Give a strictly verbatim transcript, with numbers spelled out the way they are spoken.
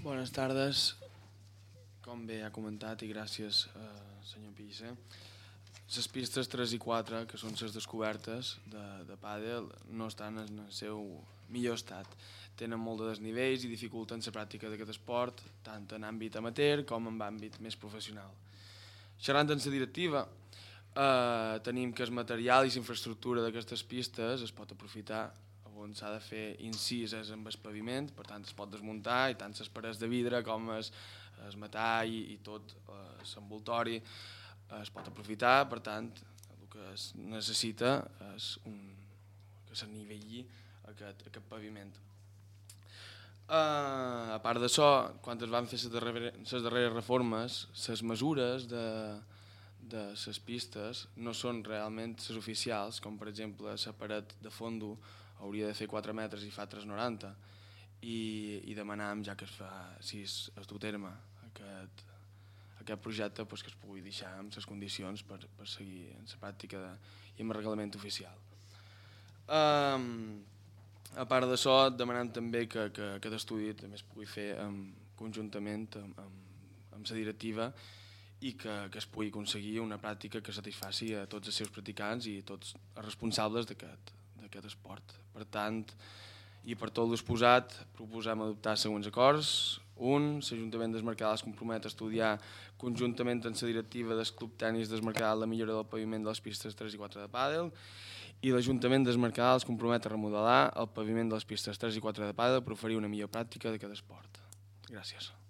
Bones tardes. Com bé ha comentat, i gràcies, eh, senyor Pissa, les pistes tres i quatre, que són les descobertes de, de pàdel, no estan en el seu millor estat. Tenen molt de desnivells i dificulten la pràctica d'aquest esport, tant en àmbit amateur com en àmbit més professional. Xerrant en la directiva, eh, tenim que el material i la infraestructura d'aquestes pistes es pot aprofitar on s'ha de fer incises amb el paviment, per tant es pot desmuntar, i tant les parets de vidre com el, el metall i, i tot l'envoltori es pot aprofitar. Per tant, el que es necessita és un, que s'anivelli aquest, aquest paviment. Uh, a part d'això, quan es van fer les darreres, darreres reformes, les mesures de, de les pistes no són realment les oficials, com per exemple la paret de fondo hauria de fer quatre metres i fa tres coma noranta, i, i demanàvem, ja que es fa, si es, es du a terme aquest, aquest projecte, pues, que es pugui deixar amb les condicions per, per seguir en la pràctica de, i amb el reglament oficial. Um, a part d'això, demanem també que, que aquest estudi també es pugui fer amb, conjuntament amb, amb, amb la directiva, i que, que es pugui aconseguir una pràctica que satisfaci a tots els seus practicants i tots els responsables d'aquest d'aquest esport. Per tant, i per tot l'exposat, proposem adoptar següents acords. Un, l'Ajuntament del Mercadal es compromet a estudiar conjuntament amb la directiva del Club Tenis del Mercadal la millora del paviment de les pistes tres i quatre de pàdel, i l'Ajuntament del Mercadal es compromet a remodelar el paviment de les pistes tres i quatre de pàdel per oferir una millor pràctica d'aquest esport. Gràcies.